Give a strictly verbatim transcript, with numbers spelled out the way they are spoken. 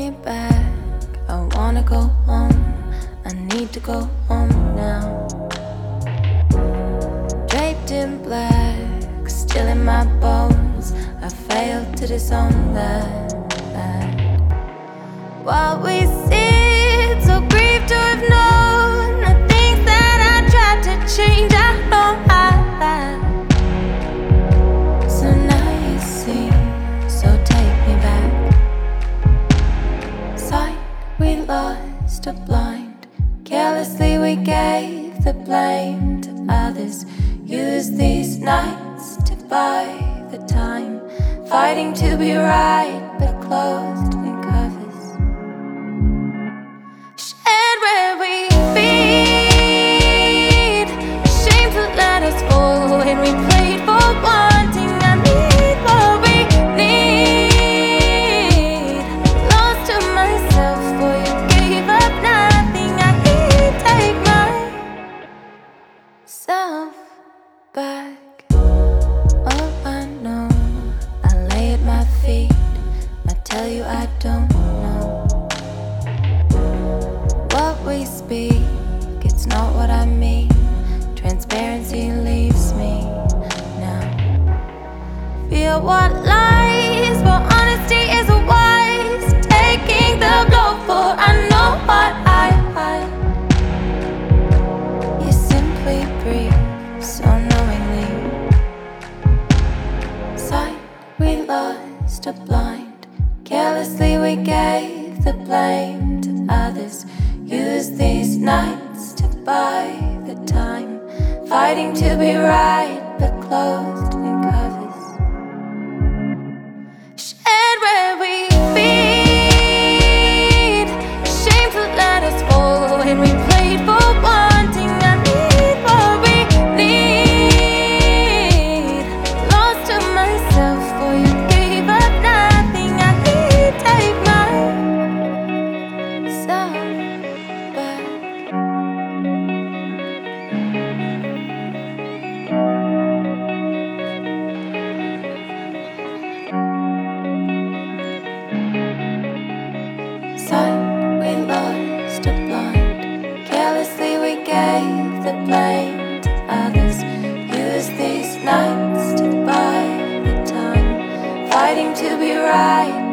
me back. I wanna go home. I need to go home now. Draped in black, still in my bones. I failed to disown that. While we sit, so grieved to have known the things that I tried to change. I know I have. So now you see, so take me back. Sight we lost a blind. Carelessly we gave the blame to others. Used these nights to buy the time. Fighting to be right, but closed in covers. Shared where we feed. Shame to let us fall when we played for wanting. I need what we need. Lost to myself, for you gave up nothing. I need take myself back. All I know, I lay at my feet. I tell you I don't know. What we speak, it's not what I mean. Transparency leaves me now. Fear what lies, but honesty is wise. Taking the blow, for I know what I hide. You simply breathe so knowingly. Sight we lost a blind. Carelessly we gave the blame to others. Used these nights to buy the time. Fighting to be right, but closed in covers. Shared where we feed. Shame to let us fall when we played for wanting. I need what we need. Lost to myself, for you gave up nothing. I need take myself back. Sight we lost a blind. Carelessly we gave the blame to others. Used these nights to buy the time. Fighting to be right,